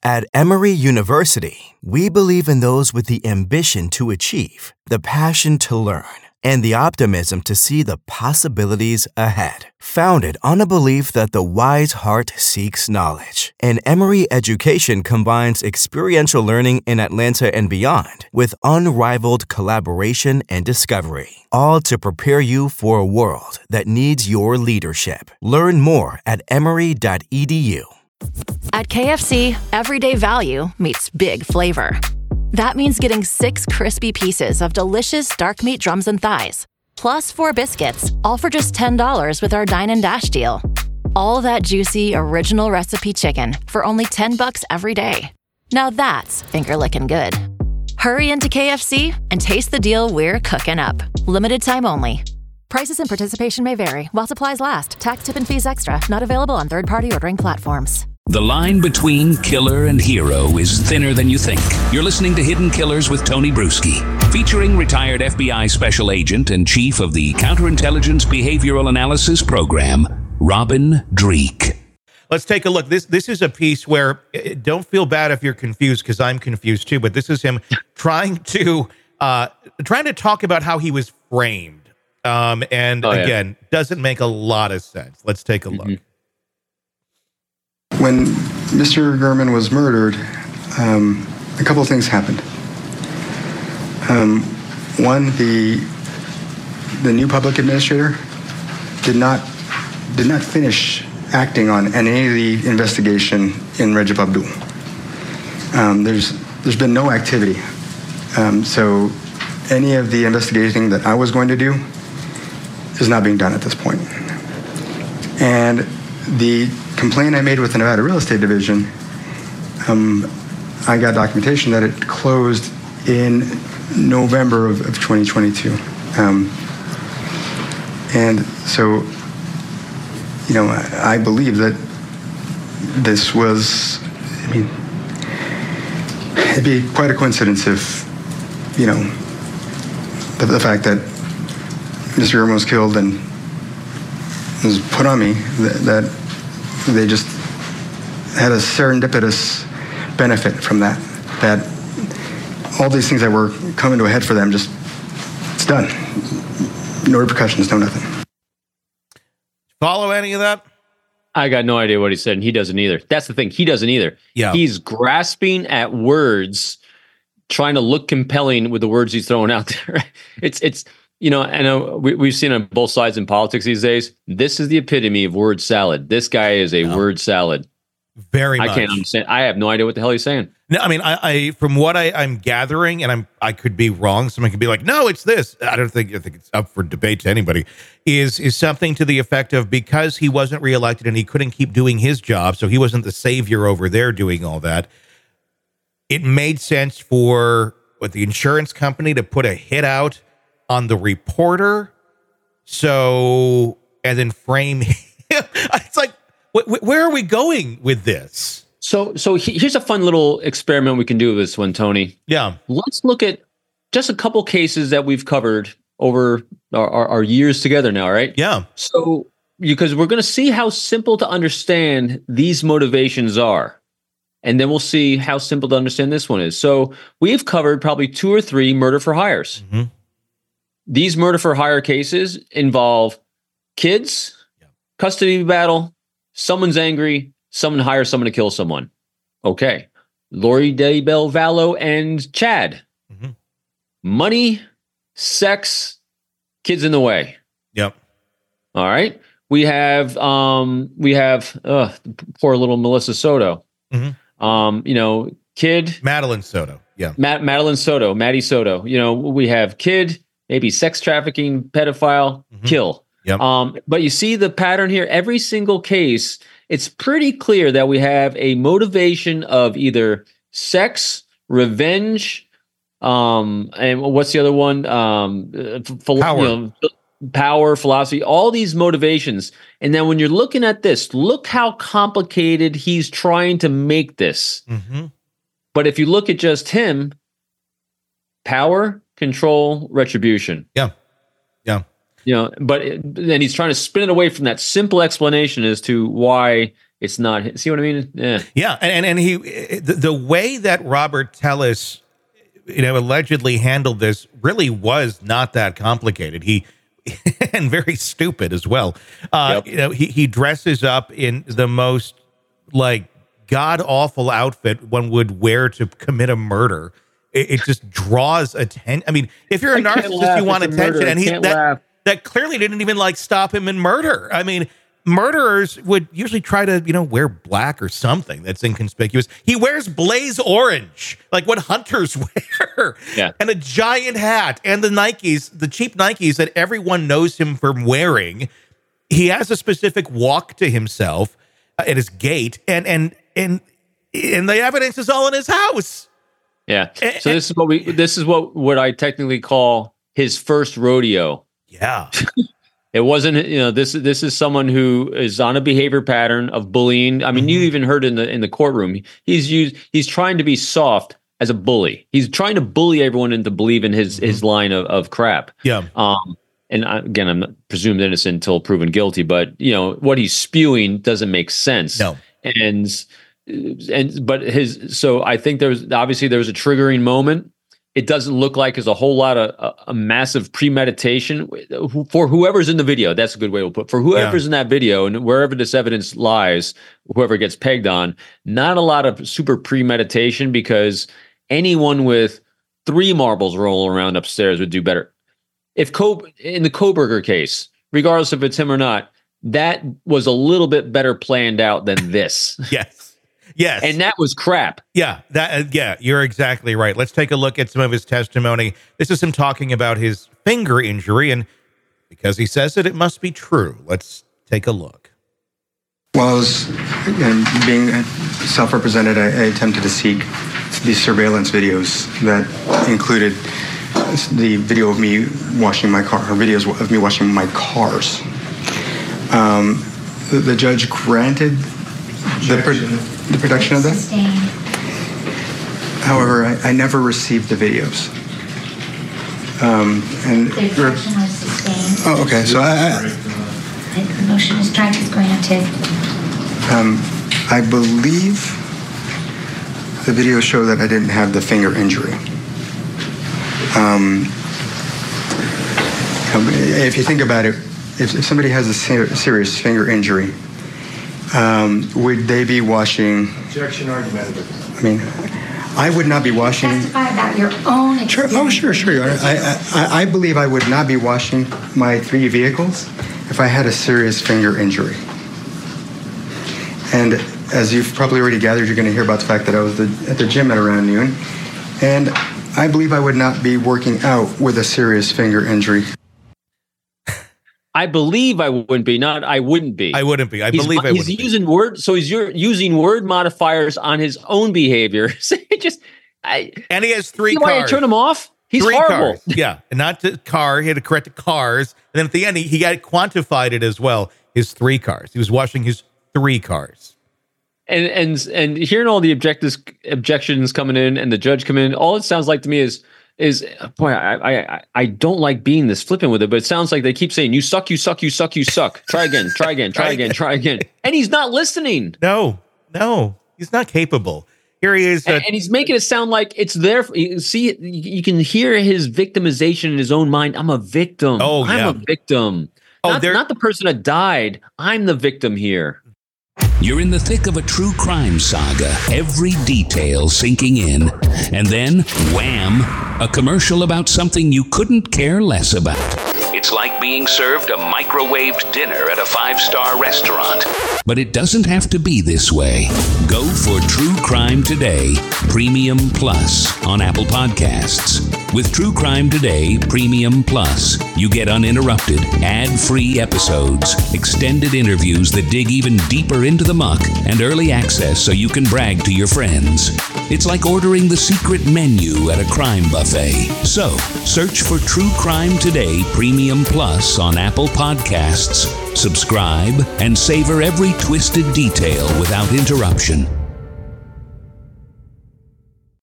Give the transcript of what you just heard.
At Emory University, we believe in those with the ambition to achieve, the passion to learn, and the optimism to see the possibilities ahead. Founded on a belief that the wise heart seeks knowledge, and Emory education combines experiential learning in Atlanta and beyond with unrivaled collaboration and discovery, all to prepare you for a world that needs your leadership. Learn more at emory.edu. At KFC, everyday value meets big flavor. That means getting 6 crispy pieces of delicious dark meat drums and thighs, plus 4 biscuits, all for just $10 with our Dine and Dash deal. All that juicy, original recipe chicken for only $10 every day. Now that's finger-licking good. Hurry into KFC and taste the deal we're cooking up. Limited time only. Prices and participation may vary while supplies last. Tax, tip, and fees extra. Not available on third-party ordering platforms. The line between killer and hero is thinner than you think. You're listening to Hidden Killers with Tony Bruschi, featuring retired FBI Special Agent and Chief of the Counterintelligence Behavioral Analysis Program, Robin Dreeke. Let's take a look. This is a piece where, don't feel bad if you're confused, because I'm confused too, but this is him trying to talk about how he was framed. Again, doesn't make a lot of sense. Let's take a look. When Mr. Gurman was murdered, a couple of things happened. One, the new public administrator did not finish acting on any of the investigation in Rajab Abdul. There's been no activity. So any of the investigating that I was going to do is not being done at this point. And the complaint I made with the Nevada Real Estate Division, I got documentation that it closed in November of 2022. And so, I believe that this was, it'd be quite a coincidence if, the fact that Mr. Gurman was killed and was put on me, that they just had a serendipitous benefit from that all these things that were coming to a head for them, it's done. No repercussions, no nothing. Follow any of that? I got no idea what he said, and he doesn't either. That's the thing. He doesn't either. Yeah. He's grasping at words, trying to look compelling with the words he's throwing out there. It's I know we've seen on both sides in politics these days. This is the epitome of word salad. This guy is a word salad. Very much. I can't understand. I have no idea what the hell he's saying. No, I from what I'm gathering, and I could be wrong. Someone could be like, "No, it's this." I think it's up for debate to anybody. Is something to the effect of, because he wasn't reelected and he couldn't keep doing his job, so he wasn't the savior over there doing all that. It made sense for the insurance company to put a hit out on the reporter, and then frame him. It's like, where are we going with this? So here's a fun little experiment we can do with this one, Tony. Yeah. Let's look at just a couple cases that we've covered over our years together now, right? Yeah. So, because we're going to see how simple to understand these motivations are. And then we'll see how simple to understand this one is. So we've covered probably 2 or 3 murder for hires. Mm-hmm. These murder for hire cases involve kids, custody battle, someone's angry, someone hires someone to kill someone. Okay. Lori Daybell Vallow and Chad. Mm-hmm. Money, sex, kids in the way. Yep. All right. We have poor little Melissa Soto. Mm-hmm. Kid. Madeline Soto. Yeah. Madeline Soto, Maddie Soto. We have kid, maybe sex trafficking, pedophile, kill. Yep. But you see the pattern here. Every single case, it's pretty clear that we have a motivation of either sex, revenge, and what's the other one? Power. Power, philosophy, all these motivations. And then when you're looking at this, look how complicated he's trying to make this. Mm-hmm. But if you look at just him, power, control, retribution. Yeah. But then he's trying to spin it away from that simple explanation as to why It's not. See what I mean? Yeah. Yeah, and he the way that Robert Tellis, allegedly handled this really was not that complicated. He and very stupid as well. He dresses up in the most god awful outfit one would wear to commit a murder. It just draws attention. I mean, if you're a narcissist, you want attention, and that clearly didn't even stop him in murder. I mean, murderers would usually try to, wear black or something that's inconspicuous. He wears blaze orange, like what hunters wear, and a giant hat, and the Nikes, the cheap Nikes that everyone knows him from wearing. He has a specific walk to himself at his gait, and the evidence is all in his house. Yeah. So this is what I technically call his first rodeo. Yeah. It wasn't, this is someone who is on a behavior pattern of bullying. I mean, you even heard in the courtroom, he's trying to be soft as a bully. He's trying to bully everyone into believing his line of crap. Yeah. And again, I'm not presumed innocent until proven guilty, but what he's spewing doesn't make sense. No. So I think there was a triggering moment. It doesn't look like there's a whole lot of a massive premeditation for whoever's in the video. That's a good way to put it. For whoever's in that video and wherever this evidence lies, whoever gets pegged on, not a lot of super premeditation, because anyone with 3 marbles rolling around upstairs would do better. In the Kohberger case, regardless if it's him or not, that was a little bit better planned out than this. Yes. And that was crap. Yeah, you're exactly right. Let's take a look at some of his testimony. This is him talking about his finger injury, and because he says it must be true. Let's take a look. While I was being self-represented, I attempted to seek these surveillance videos that included the video of me washing my car, or videos of me washing my cars. The judge granted the production of that. Sustained. However, I never received the videos. The objection was sustained. Oh, okay. So The motion to strike is granted. I believe the videos show that I didn't have the finger injury. If you think about it, if somebody has a serious finger injury, would they be washing? Objection argumentative. I mean, I would not be washing. Testify about your own experience. Sure, Your Honor. I believe I would not be washing my 3 vehicles if I had a serious finger injury. And as you've probably already gathered, you're going to hear about the fact that I was at the gym at around noon, and I believe I would not be working out with a serious finger injury. I believe I wouldn't be, not I wouldn't be. I wouldn't be. I believe I wouldn't be. He's using word, so he's using word modifiers on his own behavior. And he has 3 cars. Why you turn him off? He's 3 horrible. Cars. Yeah, and not to car. He had to correct the cars, and then at the end he got quantified it as well. His 3 cars. He was washing his 3 cars. And hearing all the objections coming in and the judge coming in, all it sounds like to me is boy, I don't like being this flippant with it, but it sounds like they keep saying, you suck, you suck, you suck, you suck. Try again, try again, try again, try again. And he's not listening. No, he's not capable. Here he is. And he's making it sound like it's there. See, you can hear his victimization in his own mind. I'm a victim. Oh, yeah. I'm a victim. Not the person that died. I'm the victim here. You're in the thick of a true crime saga, every detail sinking in. And then, wham, a commercial about something you couldn't care less about. It's like being served a microwaved dinner at a 5-star restaurant. But it doesn't have to be this way. Go for True Crime Today Premium Plus on Apple Podcasts. With True Crime Today Premium Plus, you get uninterrupted, ad-free episodes, extended interviews that dig even deeper into the muck, and early access so you can brag to your friends. It's like ordering the secret menu at a crime buffet. So, search for True Crime Today Premium Plus on Apple Podcasts, subscribe, and savor every twisted detail without interruption.